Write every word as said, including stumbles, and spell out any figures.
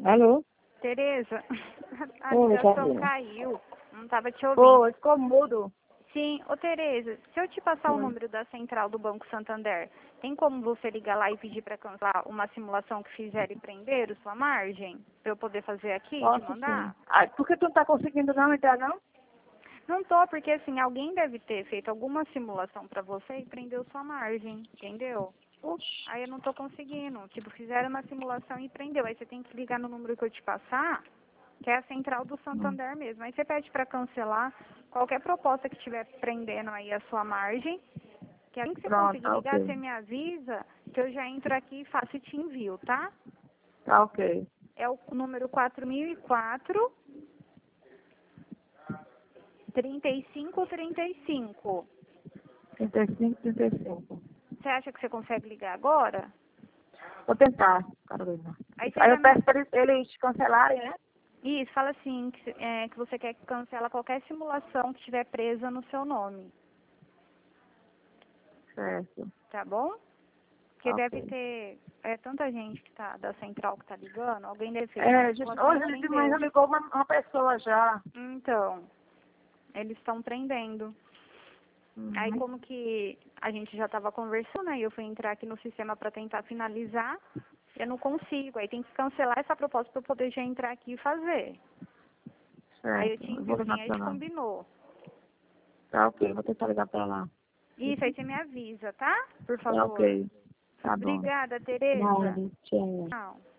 Alô? Tereza, a Oi, ligação Carolina. caiu. Não estava te ouvindo. Pô, ficou mudo. Sim, ô Tereza, se eu te passar o Oi. número da central do Banco Santander, tem como você ligar lá e pedir para cancelar uma simulação que fizeram e prenderam sua margem? Para eu poder fazer aqui e te Posso mandar? sim. Ah, por que tu não tá conseguindo não entrar, não? Não tô, porque assim, alguém deve ter feito alguma simulação para você e prendeu sua margem, entendeu? Oxi. Aí eu não tô conseguindo. Tipo, fizeram uma simulação e prendeu. Aí você tem que ligar no número que eu te passar, que é a central do Hum. Santander mesmo. Aí você pede para cancelar qualquer proposta que estiver prendendo aí a sua margem, que assim que você Pronto, conseguir tá ligar, ok. você me avisa, que eu já entro aqui e faço e te envio, tá? Tá ok. É o número quatro mil e quatro, trinta e cinco trinta e cinco. trinta e cinco, trinta e cinco. Você acha que você consegue ligar agora? Vou tentar, Carolina. Aí você Aí já eu me... peço para eles, eles cancelarem, né? Isso, fala assim, que, é, que você quer que cancela qualquer simulação que estiver presa no seu nome, Certo. tá bom? Porque Tá deve ok. ter é, tanta gente que tá da central que tá ligando, alguém deve ter feito uma É, gente, simulação e hoje de manhã prendeu. ligou uma, uma pessoa já. Então, eles estão prendendo. Aí Uhum. como que a gente já estava conversando, aí eu fui entrar aqui no sistema para tentar finalizar, eu não consigo, aí tem que cancelar essa proposta para eu poder já entrar aqui e fazer. Aí eu Certo. te Eu vou envio, ligar nem a pra gente lá. combinou. Tá ok, vou tentar ligar pra lá. Isso, aí você me avisa, tá? Por Tá favor. ok. Tá bom. Obrigada, Tereza. Nada, tchau. Tchau.